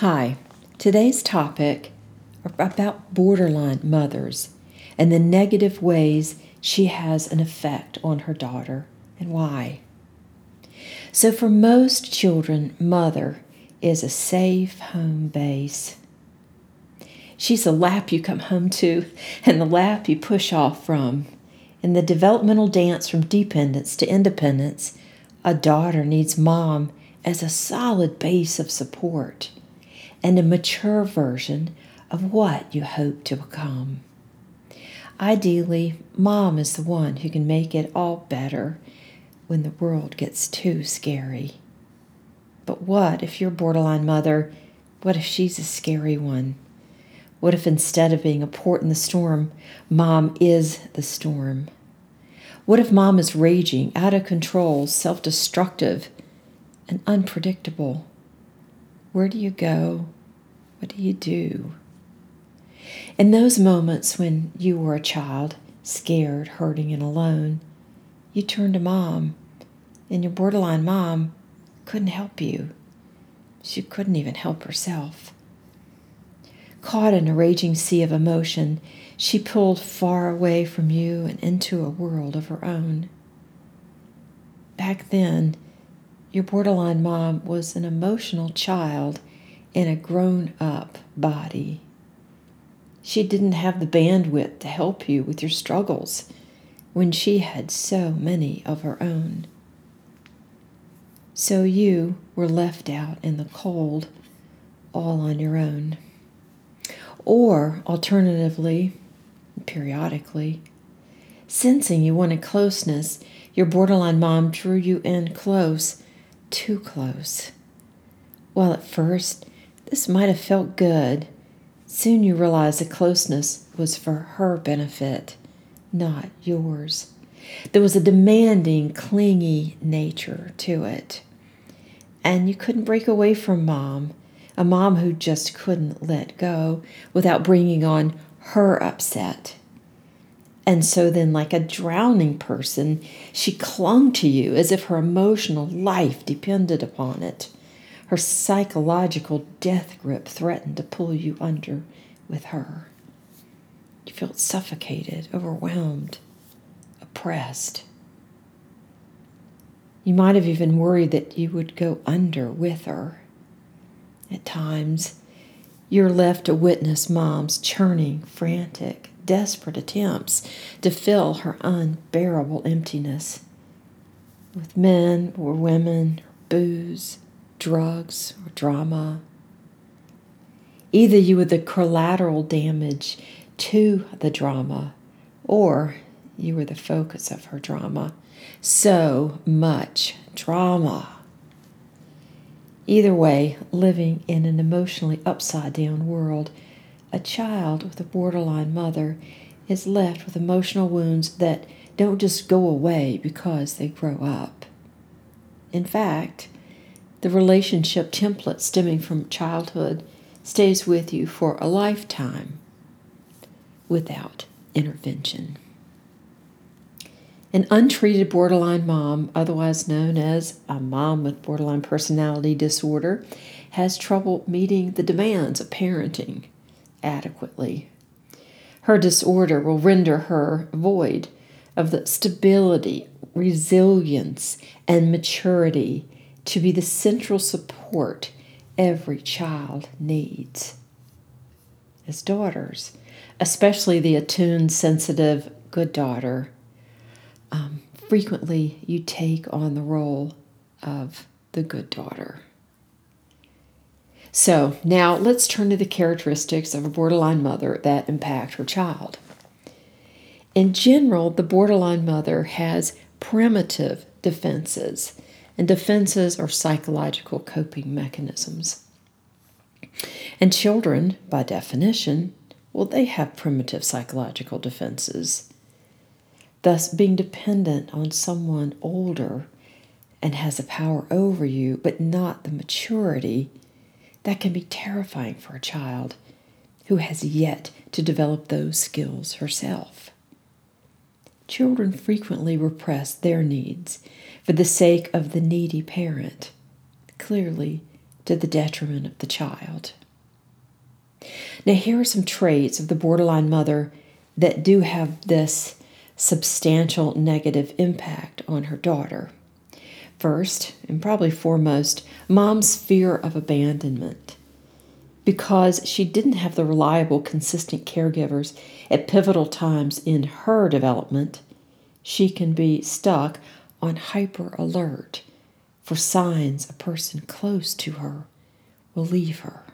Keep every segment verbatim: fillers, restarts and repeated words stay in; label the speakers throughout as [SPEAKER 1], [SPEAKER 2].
[SPEAKER 1] Hi, today's topic are about borderline mothers and the negative ways she has an effect on her daughter and why. So for most children, mother is a safe home base. She's the lap you come home to and the lap you push off from. In the developmental dance from dependence to independence, a daughter needs mom as a solid base of support and a mature version of what you hope to become. Ideally, mom is the one who can make it all better when the world gets too scary. But what if your borderline mother, what if she's a scary one? What if instead of being a port in the storm, mom is the storm? What if mom is raging, out of control, self-destructive, and unpredictable? Where do you go? What do you do? In those moments when you were a child, scared, hurting, and alone, you turned to mom, and your borderline mom couldn't help you. She couldn't even help herself. Caught in a raging sea of emotion, she pulled far away from you and into a world of her own. Back then, your borderline mom was an emotional child in a grown-up body. She didn't have the bandwidth to help you with your struggles when she had so many of her own. So you were left out in the cold, all on your own. Or, alternatively, periodically, sensing you wanted closeness, your borderline mom drew you in close, too close. While at first, this might have felt good, soon you realized the closeness was for her benefit, not yours. There was a demanding, clingy nature to it. And you couldn't break away from mom, a mom who just couldn't let go without bringing on her upset. And so then, like a drowning person, she clung to you as if her emotional life depended upon it. Her psychological death grip threatened to pull you under with her. You felt suffocated, overwhelmed, oppressed. You might have even worried that you would go under with her. At times, you're left to witness mom's churning, frantic, desperate attempts to fill her unbearable emptiness with men or women, or booze, drugs, or drama. Either you were the collateral damage to the drama, or you were the focus of her drama. So much drama. Either way, living in an emotionally upside-down world, a child with a borderline mother is left with emotional wounds that don't just go away because they grow up. In fact, the relationship template stemming from childhood stays with you for a lifetime without intervention. An untreated borderline mom, otherwise known as a mom with borderline personality disorder, has trouble meeting the demands of parenting adequately. Her disorder will render her void of the stability, resilience, and maturity to be the central support every child needs. As daughters, especially the attuned, sensitive, good daughter, um, frequently you take on the role of the good daughter. So now let's turn to the characteristics of a borderline mother that impact her child. In general, the borderline mother has primitive defenses, and defenses are psychological coping mechanisms. And children, by definition, well, they have primitive psychological defenses. Thus, being dependent on someone older and has the power over you, but not the maturity, that can be terrifying for a child who has yet to develop those skills herself. Children frequently repress their needs for the sake of the needy parent. Clearly, to the detriment of the child. Now, here are some traits of the borderline mother that do have this substantial negative impact on her daughter. First, and probably foremost, mom's fear of abandonment. Because she didn't have the reliable, consistent caregivers at pivotal times in her development, she can be stuck on hyper alert for signs a person close to her will leave her.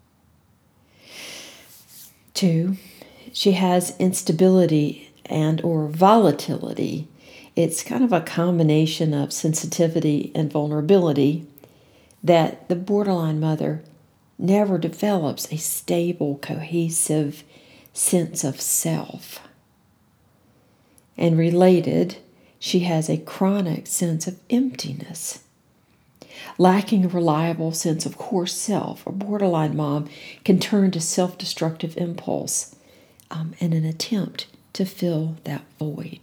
[SPEAKER 1] Two, she has instability and or volatility. It's kind of a combination of sensitivity and vulnerability that the borderline mother never develops a stable, cohesive sense of self. And related, she has a chronic sense of emptiness. Lacking a reliable sense of core self, a borderline mom can turn to self-destructive impulse um, in an attempt to fill that void.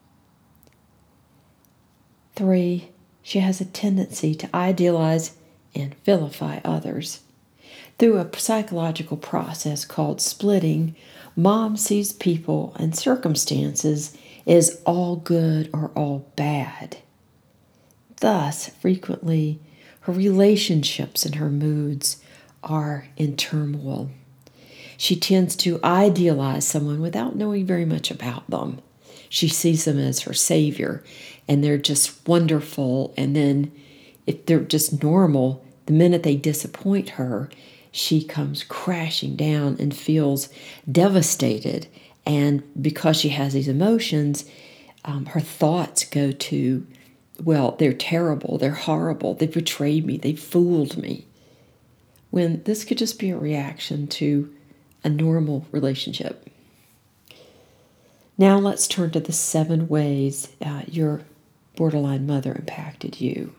[SPEAKER 1] Three, she has a tendency to idealize and vilify others. Through a psychological process called splitting, mom sees people and circumstances as all good or all bad. Thus, frequently, her relationships and her moods are in turmoil. She tends to idealize someone without knowing very much about them. She sees them as her savior, and they're just wonderful. And then if they're just normal, the minute they disappoint her, she comes crashing down and feels devastated. And because she has these emotions, um, her thoughts go to, well, they're terrible, they're horrible, they betrayed me, they fooled me. When this could just be a reaction to a normal relationship. Now let's turn to the seven ways uh, your borderline mother impacted you.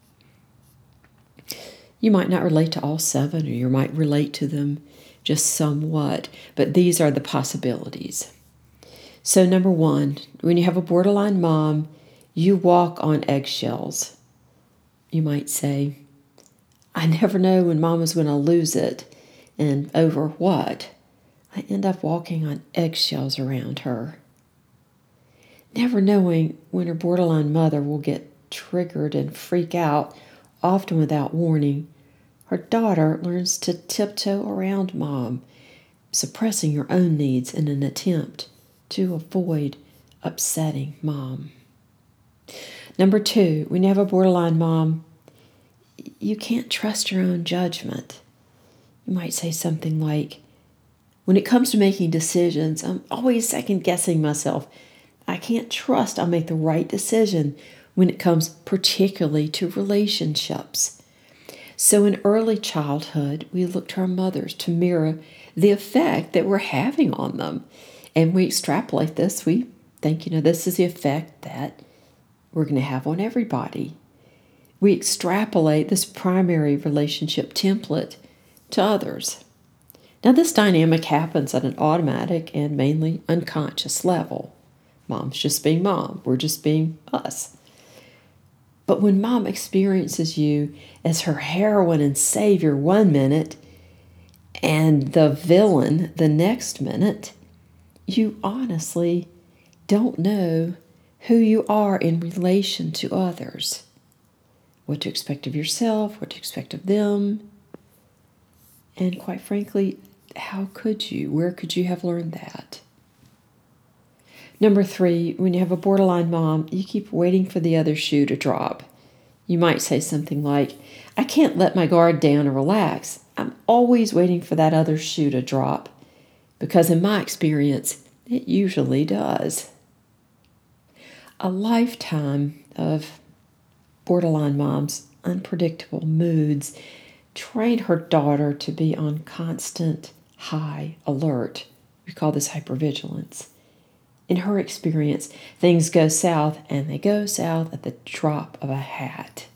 [SPEAKER 1] You might not relate to all seven, or you might relate to them just somewhat, but these are the possibilities. So number one, when you have a borderline mom, you walk on eggshells. You might say, I never know when mama's going to lose it, and over what. I end up walking on eggshells around her. Never knowing when her borderline mother will get triggered and freak out, often without warning, her daughter learns to tiptoe around mom, suppressing her own needs in an attempt to avoid upsetting mom. Number two, when you have a borderline mom, you can't trust your own judgment. You might say something like, when it comes to making decisions, I'm always second guessing myself. I can't trust I'll make the right decision when it comes particularly to relationships. So in early childhood, we look to our mothers to mirror the effect that we're having on them. And we extrapolate this. We think, you know, this is the effect that we're going to have on everybody. We extrapolate this primary relationship template to others. Now, this dynamic happens at an automatic and mainly unconscious level. Mom's just being mom. We're just being us. But when mom experiences you as her heroine and savior one minute and the villain the next minute, you honestly don't know who you are in relation to others. What to expect of yourself, what to expect of them. And quite frankly, how could you? Where could you have learned that? Number three, when you have a borderline mom, you keep waiting for the other shoe to drop. You might say something like, I can't let my guard down and relax. I'm always waiting for that other shoe to drop. Because in my experience, it usually does. A lifetime of borderline mom's unpredictable moods trained her daughter to be on constant high alert. We call this hypervigilance. In her experience, things go south, and they go south at the drop of a hat.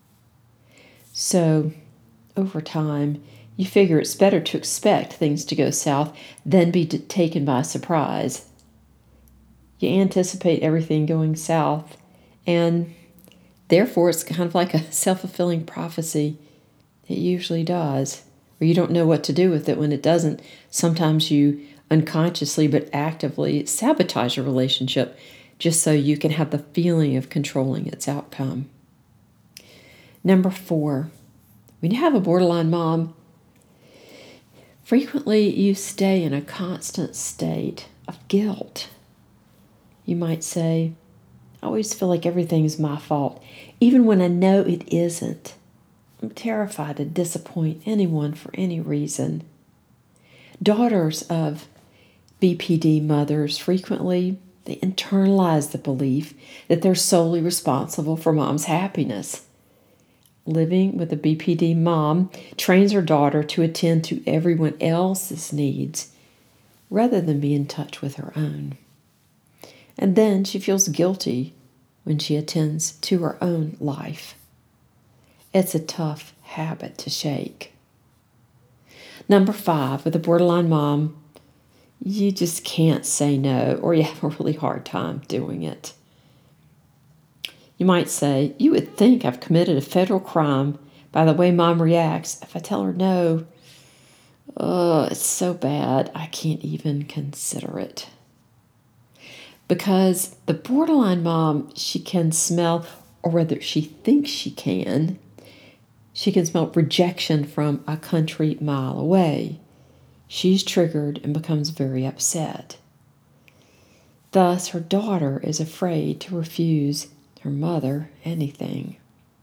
[SPEAKER 1] So, over time, you figure it's better to expect things to go south than be taken by surprise. You anticipate everything going south, and therefore it's kind of like a self-fulfilling prophecy. It usually does. Or you don't know what to do with it when it doesn't. Sometimes you unconsciously but actively sabotage a relationship just so you can have the feeling of controlling its outcome. Number four, when you have a borderline mom, frequently you stay in a constant state of guilt. You might say, I always feel like everything's my fault, even when I know it isn't. I'm terrified to disappoint anyone for any reason. Daughters of B P D mothers frequently they internalize the belief that they're solely responsible for mom's happiness. Living with a B P D mom trains her daughter to attend to everyone else's needs rather than be in touch with her own. And then she feels guilty when she attends to her own life. It's a tough habit to shake. Number five, with a borderline mom, you just can't say no, or you have a really hard time doing it. You might say, you would think I've committed a federal crime by the way mom reacts if I tell her no. Oh, it's so bad I can't even consider it. Because the borderline mom, she can smell, or rather she thinks she can, she can smell rejection from a country mile away. She's triggered and becomes very upset. Thus, her daughter is afraid to refuse her mother anything.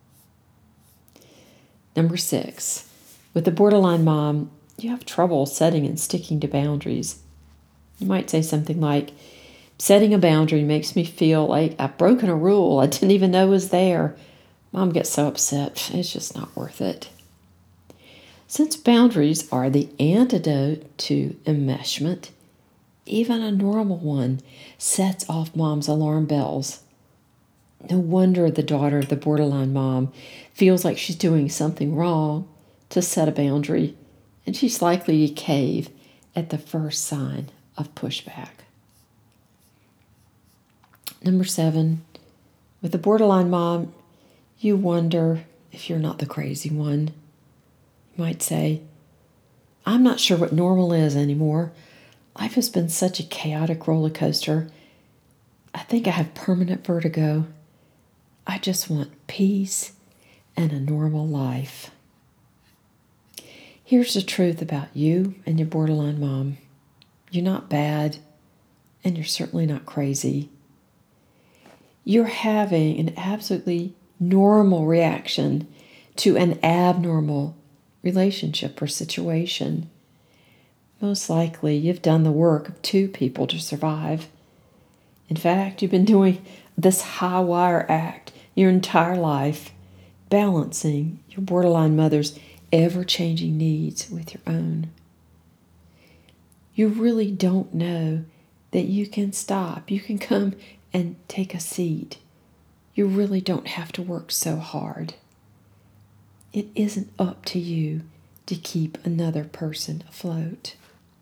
[SPEAKER 1] Number six, with the borderline mom, you have trouble setting and sticking to boundaries. You might say something like, setting a boundary makes me feel like I've broken a rule I didn't even know was there. Mom gets so upset, it's just not worth it. Since boundaries are the antidote to enmeshment, even a normal one sets off mom's alarm bells. No wonder the daughter of the borderline mom feels like she's doing something wrong to set a boundary, and she's likely to cave at the first sign of pushback. Number seven, with the borderline mom, you wonder if you're not the crazy one. You might say, I'm not sure what normal is anymore. Life has been such a chaotic roller coaster. I think I have permanent vertigo. I just want peace and a normal life. Here's the truth about you and your borderline mom. You're not bad, and you're certainly not crazy. You're having an absolutely normal reaction to an abnormal relationship or situation. Most likely, you've done the work of two people to survive. In fact, you've been doing this high wire act your entire life, balancing your borderline mother's ever-changing needs with your own. You really don't know that you can stop. You can come and take a seat. You really don't have to work so hard. It isn't up to you to keep another person afloat.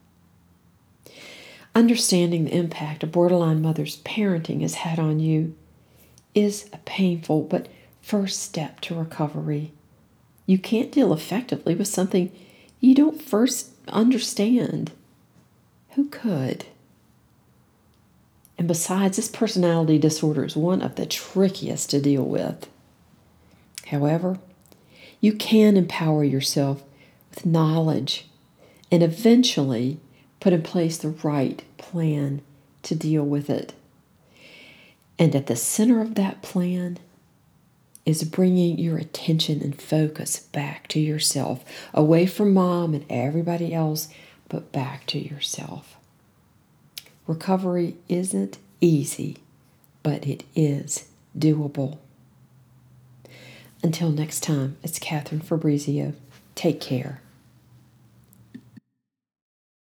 [SPEAKER 1] Understanding the impact a borderline mother's parenting has had on you is a painful but first step to recovery. You can't deal effectively with something you don't first understand. Who could? And besides, this personality disorder is one of the trickiest to deal with. However, you can empower yourself with knowledge and eventually put in place the right plan to deal with it. And at the center of that plan is bringing your attention and focus back to yourself, away from mom and everybody else, but back to yourself. Recovery isn't easy, but it is doable. Until next time, it's Catherine Fabrizio. Take care.